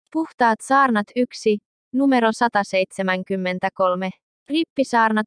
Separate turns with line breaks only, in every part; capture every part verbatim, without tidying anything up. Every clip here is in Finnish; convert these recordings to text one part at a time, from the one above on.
Puhtaat saarnat yksi, numero sata seitsemänkymmentäkolme. Rippisaarna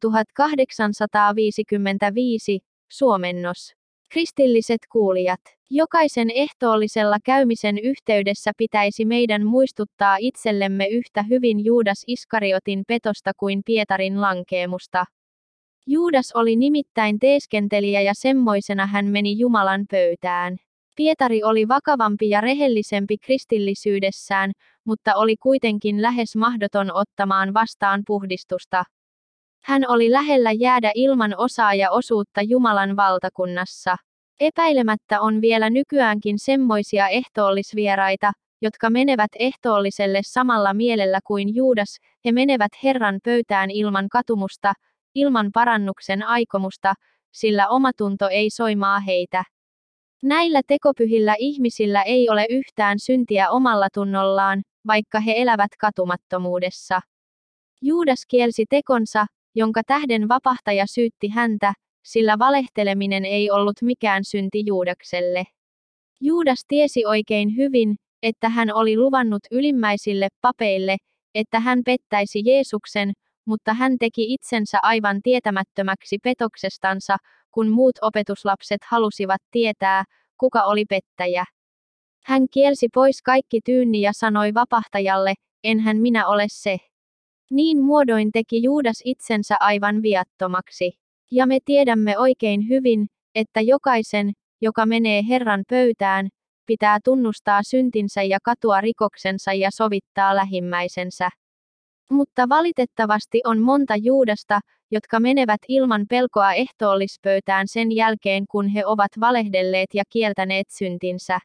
tuhatkahdeksansataaviisikymmentäviisi, suomennos. Kristilliset kuulijat, jokaisen ehtoollisella käymisen yhteydessä pitäisi meidän muistuttaa itsellemme yhtä hyvin Juudas Iskariotin petosta kuin Pietarin lankeemusta. Juudas oli nimittäin teeskentelijä ja semmoisena hän meni Jumalan pöytään. Pietari oli vakavampi ja rehellisempi kristillisyydessään, mutta oli kuitenkin lähes mahdoton ottamaan vastaan puhdistusta. Hän oli lähellä jäädä ilman osaa ja osuutta Jumalan valtakunnassa. Epäilemättä on vielä nykyäänkin semmoisia ehtoollisvieraita, jotka menevät ehtoolliselle samalla mielellä kuin Juudas, he menevät Herran pöytään ilman katumusta, ilman parannuksen aikomusta, sillä omatunto ei soimaa heitä. Näillä tekopyhillä ihmisillä ei ole yhtään syntiä omalla tunnollaan, vaikka he elävät katumattomuudessa. Juudas kielsi tekonsa, jonka tähden vapahtaja syytti häntä, sillä valehteleminen ei ollut mikään synti Juudakselle. Juudas tiesi oikein hyvin, että hän oli luvannut ylimmäisille papeille, että hän pettäisi Jeesuksen, mutta hän teki itsensä aivan tietämättömäksi petoksestansa, kun muut opetuslapset halusivat tietää, kuka oli pettäjä. Hän kielsi pois kaikki tyynni ja sanoi vapahtajalle, enhän minä ole se. Niin muodoin teki Juudas itsensä aivan viattomaksi. Ja me tiedämme oikein hyvin, että jokaisen, joka menee Herran pöytään, pitää tunnustaa syntinsä ja katua rikoksensa ja sovittaa lähimmäisensä. Mutta valitettavasti on monta Juudasta, jotka menevät ilman pelkoa ehtoollispöytään sen jälkeen kun he ovat valehdelleet ja kieltäneet syntinsä.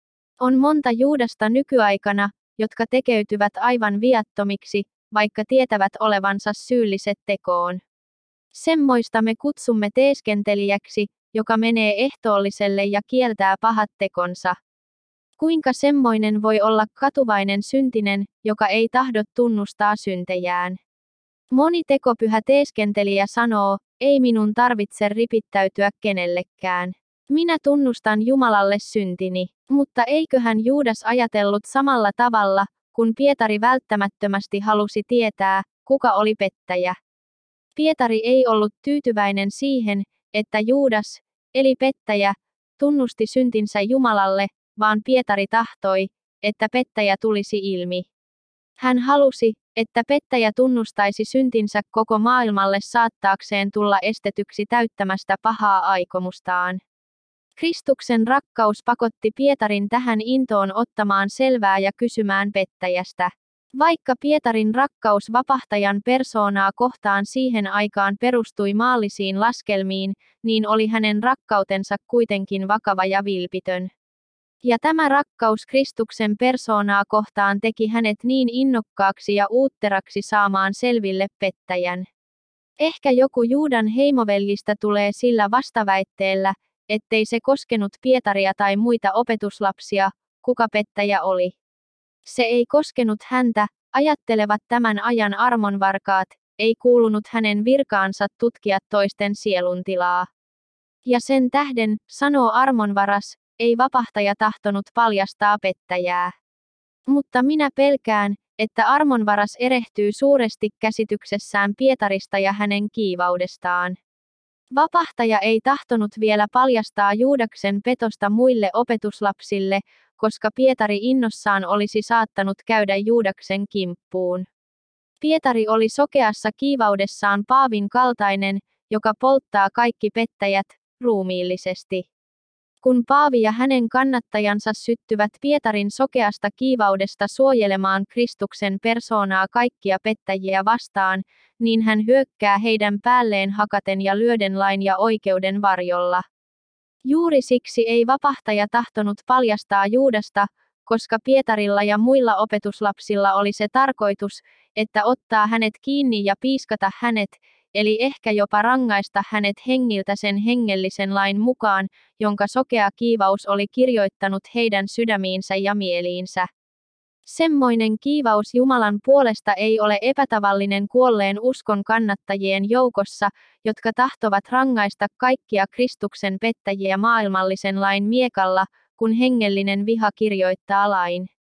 On monta Juudasta nykyaikana, jotka tekeytyvät aivan viattomiksi, vaikka tietävät olevansa syylliset tekoon. Semmoista me kutsumme teeskentelijäksi, joka menee ehtoolliselle ja kieltää pahat tekonsa. Kuinka semmoinen voi olla katuvainen syntinen, joka ei tahdo tunnustaa syntejään? Moni tekopyhä teeskentelijä sanoo, ei minun tarvitse ripittäytyä kenellekään. Minä tunnustan Jumalalle syntini. Mutta eiköhän Juudas ajatellut samalla tavalla, kun Pietari välttämättömästi halusi tietää, kuka oli pettäjä. Pietari ei ollut tyytyväinen siihen, että Juudas, eli pettäjä, tunnusti syntinsä Jumalalle, vaan Pietari tahtoi, että pettäjä tulisi ilmi. Hän halusi, että pettäjä tunnustaisi syntinsä koko maailmalle saattaakseen tulla estetyksi täyttämästä pahaa aikomustaan. Kristuksen rakkaus pakotti Pietarin tähän intoon ottamaan selvää ja kysymään pettäjästä. Vaikka Pietarin rakkaus vapahtajan persoonaa kohtaan siihen aikaan perustui maallisiin laskelmiin, niin oli hänen rakkautensa kuitenkin vakava ja vilpitön. Ja tämä rakkaus Kristuksen persoonaa kohtaan teki hänet niin innokkaaksi ja uutteraksi saamaan selville pettäjän. Ehkä joku Juudan heimovellistä tulee sillä vastaväitteellä, ettei se koskenut Pietaria tai muita opetuslapsia, kuka pettäjä oli. Se ei koskenut häntä, ajattelevat tämän ajan armonvarkaat, ei kuulunut hänen virkaansa tutkia toisten sieluntilaa. Ja sen tähden, sanoo armonvaras, ei vapahtaja tahtonut paljastaa pettäjää. Mutta minä pelkään, että armonvaras erehtyy suuresti käsityksessään Pietarista ja hänen kiivaudestaan. Vapahtaja ei tahtonut vielä paljastaa Juudaksen petosta muille opetuslapsille, koska Pietari innossaan olisi saattanut käydä Juudaksen kimppuun. Pietari oli sokeassa kiivaudessaan paavin kaltainen, joka polttaa kaikki pettäjät, ruumiillisesti. Kun paavi ja hänen kannattajansa syttyvät Pietarin sokeasta kiivaudesta suojelemaan Kristuksen persoonaa kaikkia pettäjiä vastaan, niin hän hyökkää heidän päälleen hakaten ja lyöden lain ja oikeuden varjolla. Juuri siksi ei vapahtaja tahtonut paljastaa Juudasta, koska Pietarilla ja muilla opetuslapsilla oli se tarkoitus, että ottaa hänet kiinni ja piiskata hänet, eli ehkä jopa rangaista hänet hengiltä sen hengellisen lain mukaan, jonka sokea kiivaus oli kirjoittanut heidän sydämiinsä ja mieliinsä. Semmoinen kiivaus Jumalan puolesta ei ole epätavallinen kuolleen uskon kannattajien joukossa, jotka tahtovat rangaista kaikkia Kristuksen pettäjiä maailmallisen lain miekalla, kun hengellinen viha kirjoittaa lain.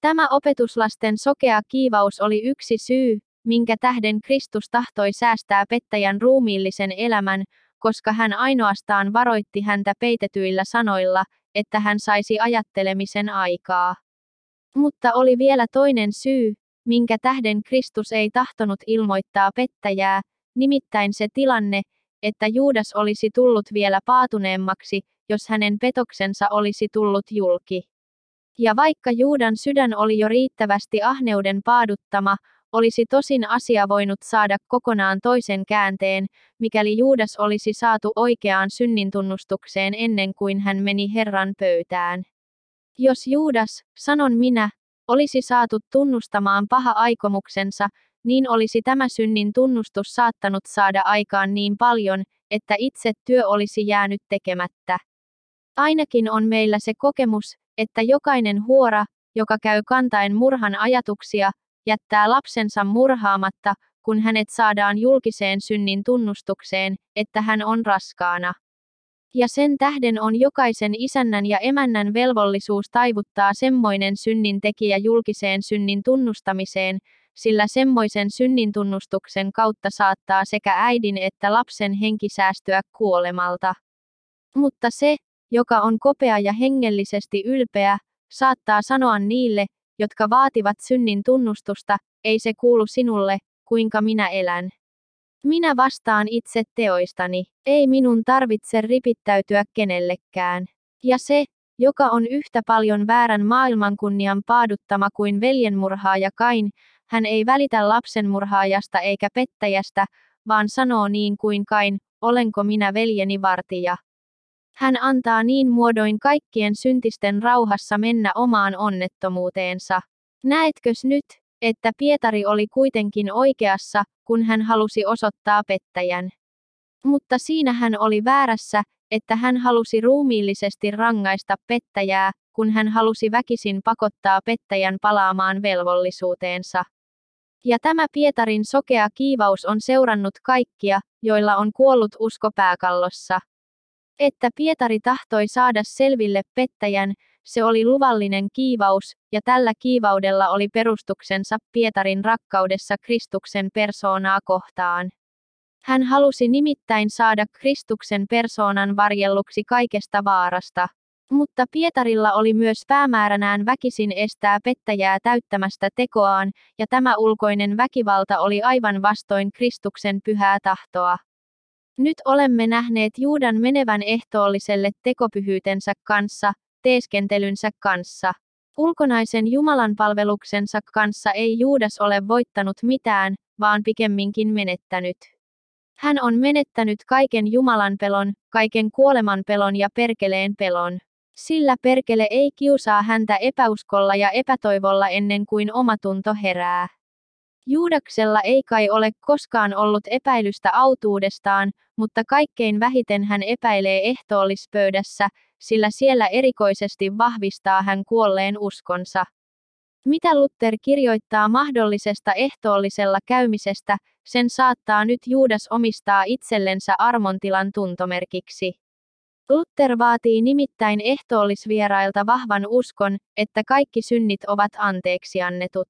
Tämä opetuslasten sokea kiivaus oli yksi syy, minkä tähden Kristus tahtoi säästää pettäjän ruumiillisen elämän, koska hän ainoastaan varoitti häntä peitetyillä sanoilla, että hän saisi ajattelemisen aikaa. Mutta oli vielä toinen syy, minkä tähden Kristus ei tahtonut ilmoittaa pettäjää, nimittäin se tilanne, että Juudas olisi tullut vielä paatuneemmaksi, jos hänen petoksensa olisi tullut julki. Ja vaikka Juudan sydän oli jo riittävästi ahneuden paaduttama, olisi tosin asia voinut saada kokonaan toisen käänteen, mikäli Juudas olisi saatu oikeaan synnintunnustukseen ennen kuin hän meni Herran pöytään. Jos Juudas, sanon minä, olisi saatu tunnustamaan paha aikomuksensa, niin olisi tämä synnin tunnustus saattanut saada aikaan niin paljon, että itse työ olisi jäänyt tekemättä. Ainakin on meillä se kokemus, että jokainen huora, joka käy kantaen murhan ajatuksia, jättää lapsensa murhaamatta, kun hänet saadaan julkiseen synnin tunnustukseen, että hän on raskaana. Ja sen tähden on jokaisen isännän ja emännän velvollisuus taivuttaa semmoinen synnin tekijä julkiseen synnin tunnustamiseen, sillä semmoisen synnin tunnustuksen kautta saattaa sekä äidin että lapsen henki säästyä kuolemalta. Mutta se, joka on kopea ja hengellisesti ylpeä, saattaa sanoa niille, jotka vaativat synnin tunnustusta, ei se kuulu sinulle, kuinka minä elän. Minä vastaan itse teoistani, ei minun tarvitse ripittäytyä kenellekään. Ja se, joka on yhtä paljon väärän maailmankunnian paaduttama kuin veljenmurhaaja Kain, hän ei välitä lapsenmurhaajasta eikä pettäjästä, vaan sanoo niin kuin Kain, olenko minä veljeni vartija. Hän antaa niin muodoin kaikkien syntisten rauhassa mennä omaan onnettomuuteensa. Näetkös nyt, että Pietari oli kuitenkin oikeassa, kun hän halusi osoittaa pettäjän. Mutta siinä hän oli väärässä, että hän halusi ruumiillisesti rangaista pettäjää, kun hän halusi väkisin pakottaa pettäjän palaamaan velvollisuuteensa. Ja tämä Pietarin sokea kiivaus on seurannut kaikkia, joilla on kuollut usko pääkallossa. Että Pietari tahtoi saada selville pettäjän, se oli luvallinen kiivaus, ja tällä kiivaudella oli perustuksensa Pietarin rakkaudessa Kristuksen persoonaa kohtaan. Hän halusi nimittäin saada Kristuksen persoonan varjelluksi kaikesta vaarasta. Mutta Pietarilla oli myös päämääränään väkisin estää pettäjää täyttämästä tekoaan, ja tämä ulkoinen väkivalta oli aivan vastoin Kristuksen pyhää tahtoa. Nyt olemme nähneet Juudan menevän ehtoolliselle tekopyhyytensä kanssa, teeskentelynsä kanssa. Ulkonaisen jumalanpalveluksensa kanssa ei Juudas ole voittanut mitään, vaan pikemminkin menettänyt. Hän on menettänyt kaiken Jumalan pelon, kaiken kuoleman pelon ja perkeleen pelon. Sillä perkele ei kiusaa häntä epäuskolla ja epätoivolla ennen kuin omatunto herää. Juudaksella ei kai ole koskaan ollut epäilystä autuudestaan, mutta kaikkein vähiten hän epäilee ehtoollispöydässä, sillä siellä erikoisesti vahvistaa hän kuolleen uskonsa. Mitä Luther kirjoittaa mahdollisesta ehtoollisella käymisestä, sen saattaa nyt Juudas omistaa itsellensä armontilan tuntomerkiksi. Luther vaatii nimittäin ehtoollisvierailta vahvan uskon, että kaikki synnit ovat anteeksi annetut.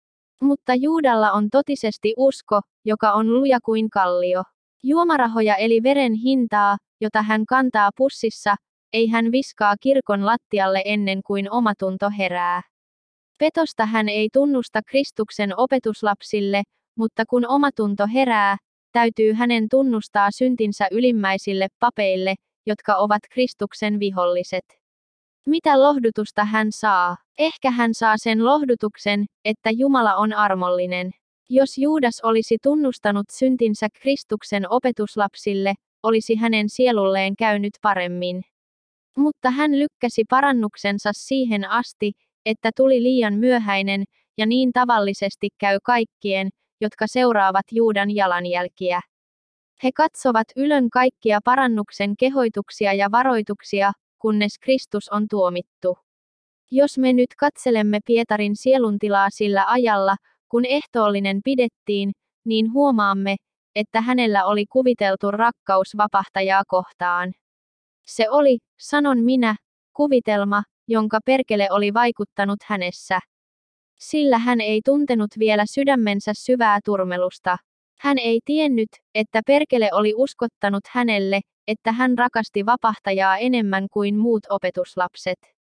Mutta Juudalla on totisesti usko, joka on luja kuin kallio. Juomarahoja eli veren hintaa, jota hän kantaa pussissa, ei hän viskaa kirkon lattialle ennen kuin omatunto herää. Petosta hän ei tunnusta Kristuksen opetuslapsille, mutta kun omatunto herää, täytyy hänen tunnustaa syntinsä ylimmäisille papeille, jotka ovat Kristuksen viholliset. Mitä lohdutusta hän saa? Ehkä hän saa sen lohdutuksen, että Jumala on armollinen. Jos Juudas olisi tunnustanut syntinsä Kristuksen opetuslapsille, olisi hänen sielulleen käynyt paremmin. Mutta hän lykkäsi parannuksensa siihen asti, että tuli liian myöhäinen, ja niin tavallisesti käy kaikkien, jotka seuraavat Juudan jalanjälkiä. He katsovat ylön kaikkia parannuksen kehoituksia ja varoituksia, kunnes Kristus on tuomittu. Jos me nyt katselemme Pietarin sieluntilaa sillä ajalla, kun ehtoollinen pidettiin, niin huomaamme, että hänellä oli kuviteltu rakkaus vapahtajaa kohtaan. Se oli, sanon minä, kuvitelma, jonka perkele oli vaikuttanut hänessä. Sillä hän ei tuntenut vielä sydämensä syvää turmelusta. Hän ei tiennyt, että perkele oli uskottanut hänelle, että hän rakasti vapahtajaa enemmän kuin muut opetuslapset.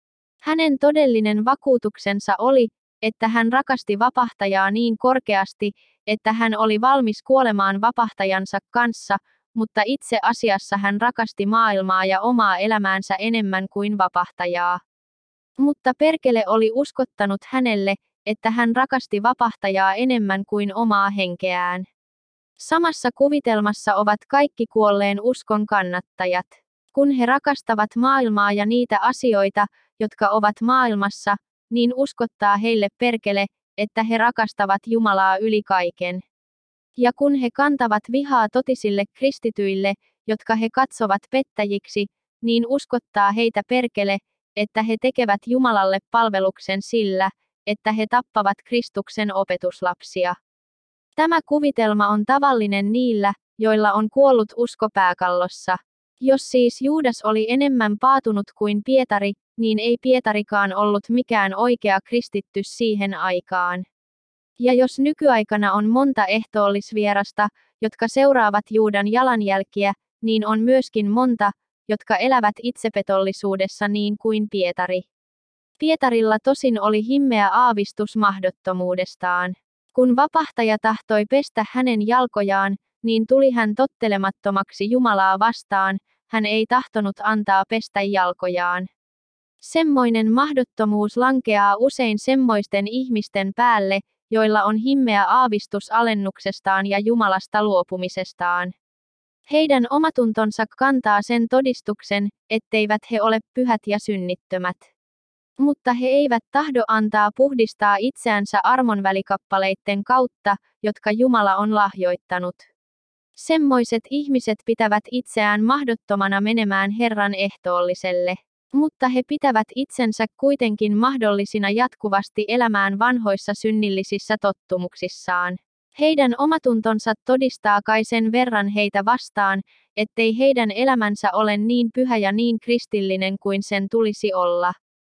Hänen todellinen vakuutuksensa oli, että hän rakasti vapahtajaa niin korkeasti, että hän oli valmis kuolemaan vapahtajansa kanssa, mutta itse asiassa hän rakasti maailmaa ja omaa elämäänsä enemmän kuin vapahtajaa. Mutta perkele oli uskottanut hänelle, että hän rakasti vapahtajaa enemmän kuin omaa henkeään. Samassa kuvitelmassa ovat kaikki kuolleen uskon kannattajat. Kun he rakastavat maailmaa ja niitä asioita, jotka ovat maailmassa, niin uskottaa heille perkele, että he rakastavat Jumalaa yli kaiken. Ja kun he kantavat vihaa totisille kristityille, jotka he katsovat pettäjiksi, niin uskottaa heitä perkele, että he tekevät Jumalalle palveluksen sillä, että he tappavat Kristuksen opetuslapsia. Tämä kuvitelma on tavallinen niillä, joilla on kuollut usko pääkallossa. Jos siis Juudas oli enemmän paatunut kuin Pietari, niin ei Pietarikaan ollut mikään oikea kristitty siihen aikaan. Ja jos nykyaikana on monta ehtoollisvierasta, jotka seuraavat Juudan jalanjälkiä, niin on myöskin monta, jotka elävät itsepetollisuudessa niin kuin Pietari. Pietarilla tosin oli himmeä aavistus mahdottomuudestaan. Kun vapahtaja tahtoi pestä hänen jalkojaan, niin tuli hän tottelemattomaksi Jumalaa vastaan, hän ei tahtonut antaa pestä jalkojaan. Semmoinen mahdottomuus lankeaa usein semmoisten ihmisten päälle, joilla on himmeä aavistus alennuksestaan ja Jumalasta luopumisestaan. Heidän omatuntonsa kantaa sen todistuksen, etteivät he ole pyhät ja synnittömät. Mutta he eivät tahdo antaa puhdistaa itseänsä armonvälikappaleitten kautta, jotka Jumala on lahjoittanut. Semmoiset ihmiset pitävät itseään mahdottomana menemään Herran ehtoolliselle. Mutta he pitävät itsensä kuitenkin mahdollisina jatkuvasti elämään vanhoissa synnillisissä tottumuksissaan. Heidän omatuntonsa todistaa kai sen verran heitä vastaan, ettei heidän elämänsä ole niin pyhä ja niin kristillinen kuin sen tulisi olla.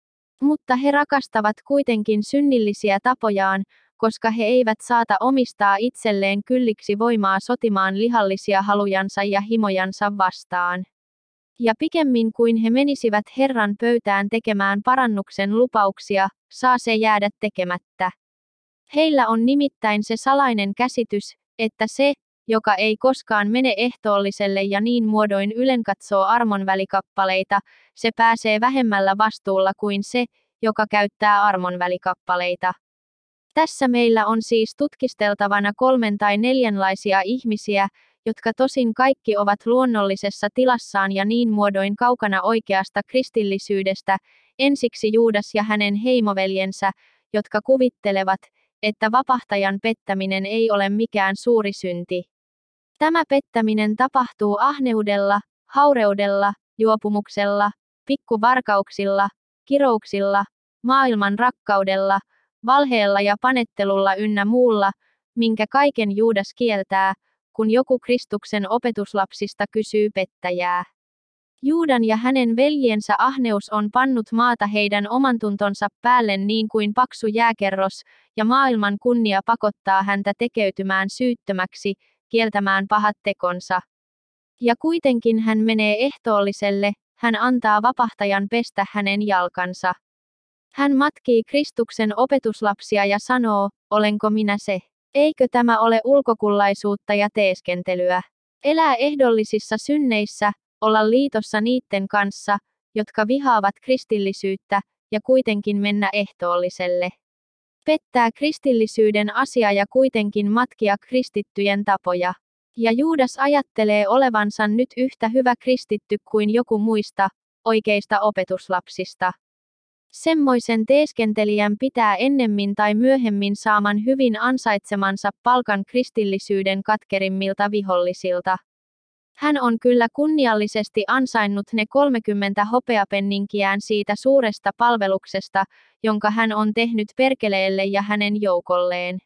Mutta he rakastavat kuitenkin synnillisiä tapojaan, koska he eivät saata omistaa itselleen kylliksi voimaa sotimaan lihallisia halujansa ja himojansa vastaan. Ja pikemmin kuin he menisivät Herran pöytään tekemään parannuksen lupauksia, saa se jäädä tekemättä. Heillä on nimittäin se salainen käsitys, että se, joka ei koskaan mene ehtoolliselle ja niin muodoin ylenkatsoo armonvälikappaleita, se pääsee vähemmällä vastuulla kuin se, joka käyttää armonvälikappaleita. Tässä meillä on siis tutkisteltavana kolmen tai neljänlaisia ihmisiä, jotka tosin kaikki ovat luonnollisessa tilassaan ja niin muodoin kaukana oikeasta kristillisyydestä, ensiksi Juudas ja hänen heimoveljensä, jotka kuvittelevat, että vapahtajan pettäminen ei ole mikään suuri synti. Tämä pettäminen tapahtuu ahneudella, haureudella, juopumuksella, pikkuvarkauksilla, kirouksilla, maailman rakkaudella, valheella ja panettelulla ynnä muulla, minkä kaiken Juudas kieltää, kun joku Kristuksen opetuslapsista kysyy pettäjää. Juudan ja hänen veljiensä ahneus on pannut maata heidän omantuntonsa päälle niin kuin paksu jääkerros, ja maailman kunnia pakottaa häntä tekeytymään syyttömäksi, kieltämään pahat tekonsa. Ja kuitenkin hän menee ehtoolliselle, hän antaa vapahtajan pestä hänen jalkansa. Hän matkii Kristuksen opetuslapsia ja sanoo, olenko minä se? Eikö tämä ole ulkokullaisuutta ja teeskentelyä? Elää ehdollisissa synneissä, olla liitossa niiden kanssa, jotka vihaavat kristillisyyttä, ja kuitenkin mennä ehtoolliselle. Pettää kristillisyyden asia ja kuitenkin matkia kristittyjen tapoja. Ja Juudas ajattelee olevansa nyt yhtä hyvä kristitty kuin joku muista, oikeista opetuslapsista. Semmoisen teeskentelijän pitää ennemmin tai myöhemmin saaman hyvin ansaitsemansa palkan kristillisyyden katkerimmilta vihollisilta. Hän on kyllä kunniallisesti ansainnut ne kolmekymmentä hopeapenninkiään siitä suuresta palveluksesta, jonka hän on tehnyt perkeleelle ja hänen joukolleen.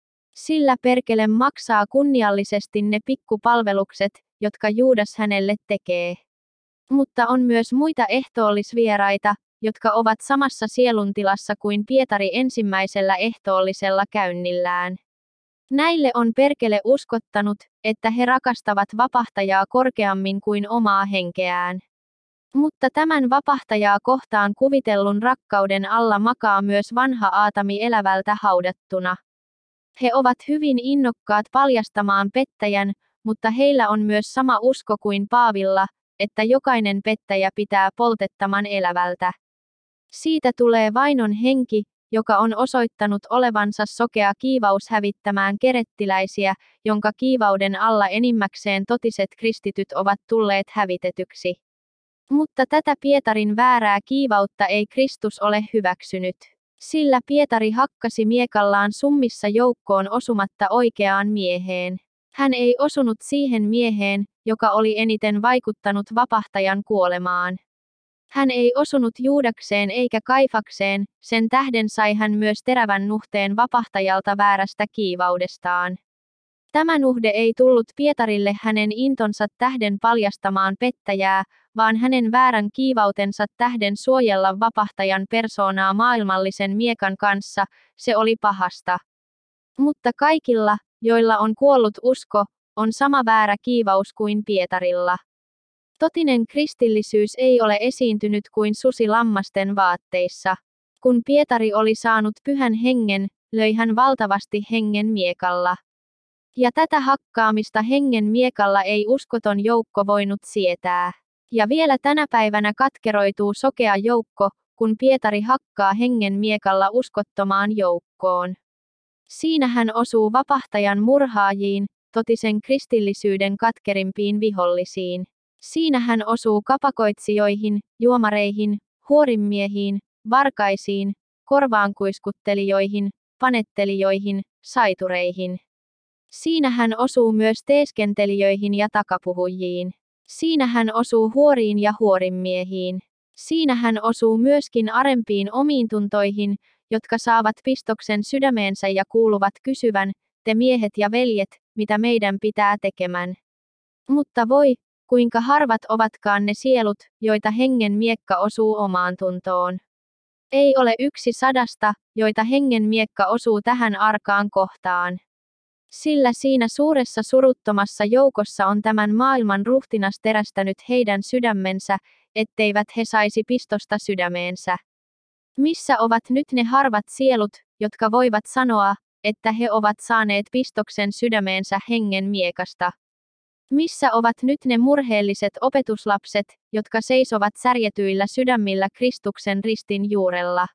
Sillä perkele maksaa kunniallisesti ne pikkupalvelukset, jotka Juudas hänelle tekee. Mutta on myös muita ehtoollisvieraita, jotka ovat samassa sieluntilassa kuin Pietari ensimmäisellä ehtoollisella käynnillään. Näille on perkele uskottanut, että he rakastavat vapahtajaa korkeammin kuin omaa henkeään. Mutta tämän vapahtajaa kohtaan kuvitellun rakkauden alla makaa myös vanha Aatami elävältä haudattuna. He ovat hyvin innokkaat paljastamaan pettäjän, mutta heillä on myös sama usko kuin Paavilla, että jokainen pettäjä pitää poltettaman elävältä. Siitä tulee vainon henki, joka on osoittanut olevansa sokea kiivaus hävittämään kerettiläisiä, jonka kiivauden alla enimmäkseen totiset kristityt ovat tulleet hävitetyksi. Mutta tätä Pietarin väärää kiivautta ei Kristus ole hyväksynyt. Sillä Pietari hakkasi miekallaan summissa joukkoon osumatta oikeaan mieheen. Hän ei osunut siihen mieheen, joka oli eniten vaikuttanut vapahtajan kuolemaan. Hän ei osunut Juudakseen eikä Kaifakseen, sen tähden sai hän myös terävän nuhteen vapahtajalta väärästä kiivaudestaan. Tämä nuhde ei tullut Pietarille hänen intonsa tähden paljastamaan pettäjää, vaan hänen väärän kiivautensa tähden suojella vapahtajan persoonaa maailmallisen miekan kanssa, se oli pahasta. Mutta kaikilla, joilla on kuollut usko, on sama väärä kiivaus kuin Pietarilla. Totinen kristillisyys ei ole esiintynyt kuin susi lammasten vaatteissa. Kun Pietari oli saanut pyhän hengen, löi hän valtavasti hengen miekalla. Ja tätä hakkaamista hengen miekalla ei uskoton joukko voinut sietää. Ja vielä tänä päivänä katkeroituu sokea joukko, kun Pietari hakkaa hengen miekalla uskottomaan joukkoon. Siinä hän osuu vapahtajan murhaajiin, totisen kristillisyyden katkerimpiin vihollisiin. Siinä hän osuu kapakoitsijoihin, juomareihin, huorimiehiin, varkaisiin, korvaankuiskuttelijoihin, panettelijoihin, saitureihin. Siinä hän osuu myös teeskentelijöihin ja takapuhujiin. Siinä hän osuu huoriin ja huorimiehiin. Siinä hän osuu myöskin arempiin omiintuntoihin, jotka saavat pistoksen sydämeensä ja kuuluvat kysyvän, te miehet ja veljet, mitä meidän pitää tekemään. Mutta voi, kuinka harvat ovatkaan ne sielut, joita hengen miekka osuu omaan tuntoon. Ei ole yksi sadasta, joita hengen miekka osuu tähän arkaan kohtaan. Sillä siinä suuressa suruttomassa joukossa on tämän maailman ruhtinas terästänyt heidän sydämensä, etteivät he saisi pistosta sydämeensä. Missä ovat nyt ne harvat sielut, jotka voivat sanoa, että he ovat saaneet pistoksen sydämeensä hengen miekasta? Missä ovat nyt ne murheelliset opetuslapset, jotka seisovat särjetyillä sydämillä Kristuksen ristin juurella?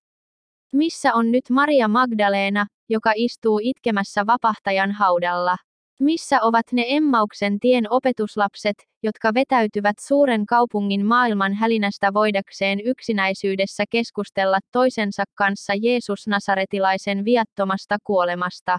Missä on nyt Maria Magdalena, joka istuu itkemässä vapahtajan haudalla? Missä ovat ne Emmauksen tien opetuslapset, jotka vetäytyvät suuren kaupungin maailman hälinästä voidakseen yksinäisyydessä keskustella toisensa kanssa Jeesus Nasaretilaisen viattomasta kuolemasta?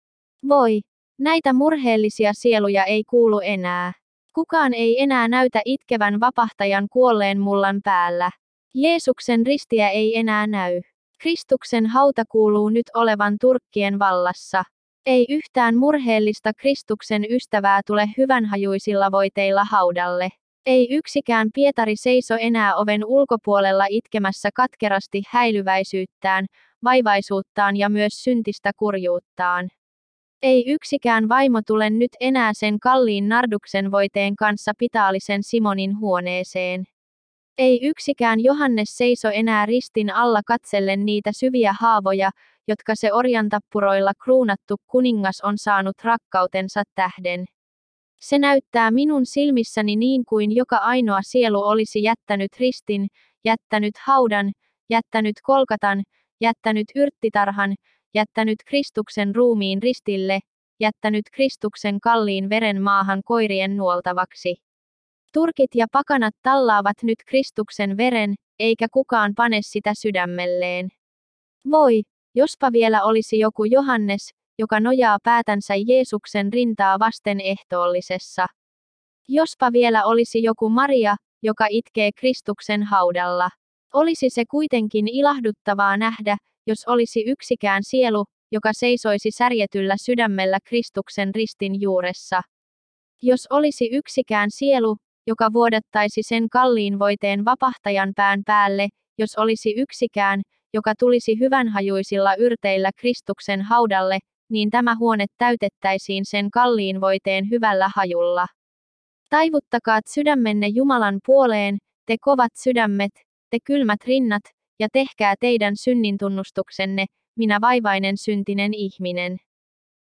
Voi! Näitä murheellisia sieluja ei kuulu enää. Kukaan ei enää näytä itkevän vapahtajan kuolleen mullan päällä. Jeesuksen ristiä ei enää näy. Kristuksen hauta kuuluu nyt olevan turkkien vallassa. Ei yhtään murheellista Kristuksen ystävää tule hyvänhajuisilla voiteilla haudalle. Ei yksikään Pietari seiso enää oven ulkopuolella itkemässä katkerasti häilyväisyyttään, vaivaisuuttaan ja myös syntistä kurjuuttaan. Ei yksikään vaimo tule nyt enää sen kalliin narduksen voiteen kanssa Pitaalisen Simonin huoneeseen. Ei yksikään Johannes seiso enää ristin alla katsellen niitä syviä haavoja, jotka se orjantappuroilla kruunattu kuningas on saanut rakkautensa tähden. Se näyttää minun silmissäni niin kuin joka ainoa sielu olisi jättänyt ristin, jättänyt haudan, jättänyt kolkatan, jättänyt yrttitarhan, jättänyt Kristuksen ruumiin ristille, jättänyt Kristuksen kalliin veren maahan koirien nuoltavaksi. Turkit ja pakanat tallaavat nyt Kristuksen veren, eikä kukaan pane sitä sydämelleen. Voi, jospa vielä olisi joku Johannes, joka nojaa päätänsä Jeesuksen rintaa vasten ehtoollisessa. Jospa vielä olisi joku Maria, joka itkee Kristuksen haudalla. Olisi se kuitenkin ilahduttavaa nähdä, jos olisi yksikään sielu, joka seisoisi särjetyllä sydämellä Kristuksen ristin juuressa. Jos olisi yksikään sielu, joka vuodattaisi sen kalliin voiteen vapahtajan pään päälle, jos olisi yksikään, joka tulisi hyvänhajuisilla yrteillä Kristuksen haudalle, niin tämä huone täytettäisiin sen kalliin voiteen hyvällä hajulla. Taivuttakaa sydämenne Jumalan puoleen, te kovat sydämet, te kylmät rinnat, ja tehkää teidän synnintunnustuksenne, minä vaivainen syntinen ihminen.